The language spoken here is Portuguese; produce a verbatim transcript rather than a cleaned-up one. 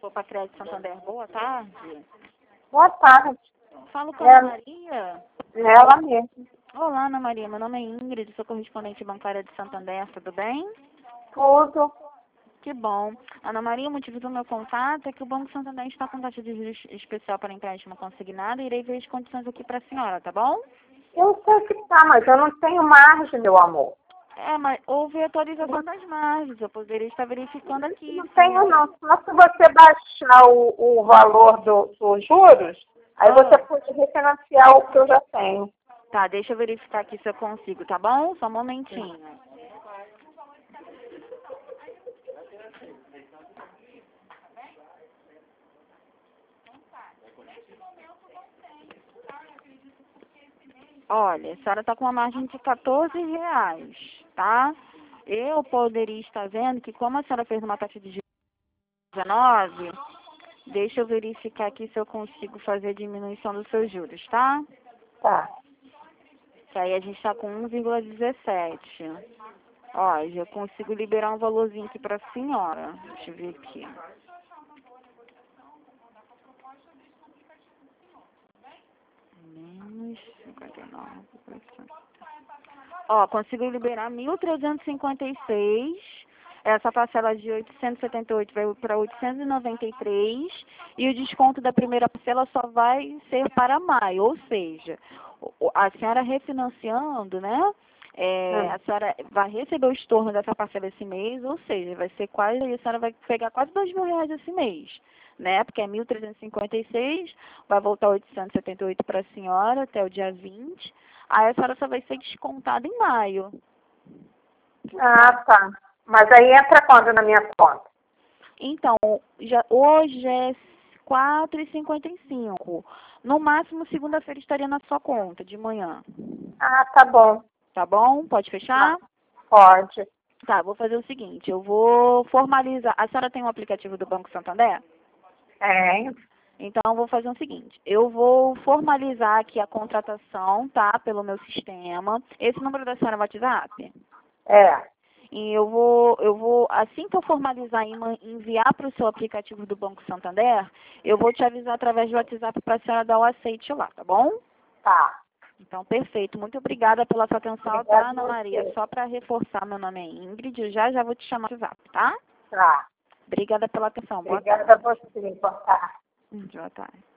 Copa Crédito Santander. Boa tarde. Boa tarde. Falo com a Ana Maria. Ela mesmo. Olá, Ana Maria. Meu nome é Ingrid, sou correspondente bancária de Santander. Tudo bem? Tudo. Que bom. Ana Maria, o motivo do meu contato é que o Banco Santander está com taxa de juros especial para empréstimo consignado e irei ver as condições aqui para a senhora, tá bom? Eu sei que tá, mas eu não tenho margem, meu amor. É, mas houve atualização das margens. Eu poderia estar verificando aqui. Não tenho não. Só se você baixar o, o valor do- dos juros, aí Ah. você pode refinanciar o que eu já tenho. Tá, deixa eu verificar aqui se eu consigo, tá bom? Só um momentinho. Olha, a senhora está com uma margem de quatorze reais, tá? Eu poderia estar vendo que como a senhora fez uma taxa de dezenove, deixa eu verificar aqui se eu consigo fazer a diminuição dos seus juros, tá? Tá. Que aí a gente está com um vírgula dezessete. Ó, já consigo liberar um valorzinho aqui para a senhora. Deixa eu ver aqui. Menos cinquenta e nove por cento. Ó, consigo liberar mil trezentos e cinquenta e seis. Essa parcela de oitocentos e setenta e oito vai para oitocentos e noventa e três. E o desconto da primeira parcela só vai ser para maio. Ou seja, o- a senhora refinanciando, né? É, Hum. a senhora vai receber o estorno dessa parcela esse mês, ou seja, vai ser quase, a senhora vai pegar quase dois mil reais esse mês, né? Porque é mil trezentos e cinquenta e seis, vai voltar oitocentos e setenta e oito para a senhora até o dia vinte. Aí a senhora só vai ser descontada em maio. Ah, tá. Mas aí entra quando na minha conta? Então, já, hoje é quatro e cinquenta e cinco. No máximo, segunda-feira estaria na sua conta, de manhã. Ah, tá bom. Tá bom? Pode fechar? Ah, pode. Tá, vou fazer o seguinte, eu vou formalizar. A senhora tem um aplicativo do Banco Santander? Tem. Então, eu vou fazer o seguinte, eu vou formalizar aqui a contratação, tá, pelo meu sistema. Esse número da senhora é o WhatsApp? É. E eu vou, eu vou, assim que eu formalizar e ma- enviar para o seu aplicativo do Banco Santander, eu vou te avisar através do WhatsApp para a senhora dar o aceite lá, tá bom? Tá. Então, perfeito. Muito obrigada pela sua atenção, Obrigada tá, a Ana você. Maria? Só para reforçar, meu nome é Ingrid, eu já já vou te chamar no WhatsApp, tá? Tá. Obrigada pela atenção. Boa Obrigada a tarde. você. Boa tarde. Boa tarde.